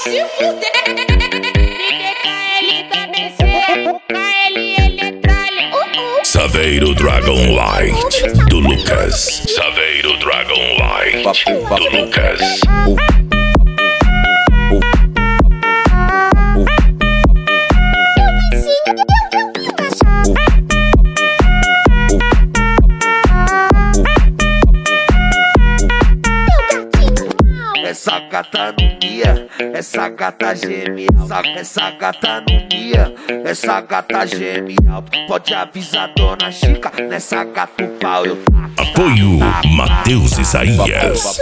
se fuder. DKL da BC, o KL Eletralha. Saveiro Dragon White, do Lucas. Saveiro Dragon White, do Lucas. Essa gata não mia, essa gata gêmea. Essa gata não mia, essa gata gêmea. Pode avisar Dona Chica, nessa gata o pau eu taco. Apoio Matheus Isaías.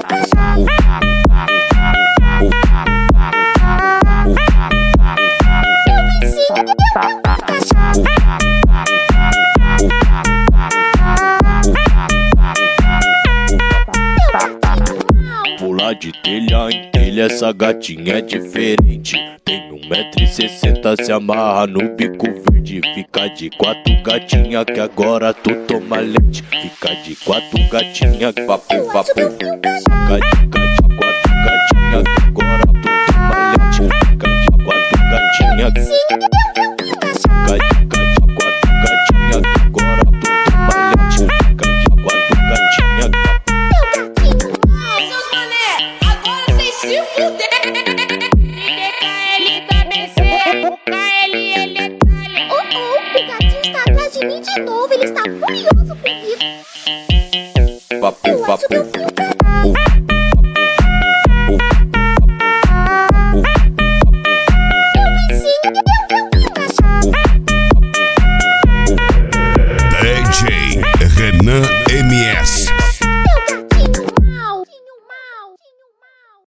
Pular de telha em telha, essa gatinha é diferente. Tem 1,60 m, se amarra no bico verde. Fica de 4 gatinha que agora tu toma leite. Fica de 4 gatinha, papo, papo. Fica de 4 gatinha que agora tu toma leite. Fica de 4 gatinha. Fica de 4 gatinha que agora tu toma leite. Fica de 4 gatinha. Se fuder. DKL da BC, o KL Eletralha. O gatinho está atrás de mim de novo, ele está furioso comigo. Papo, papo.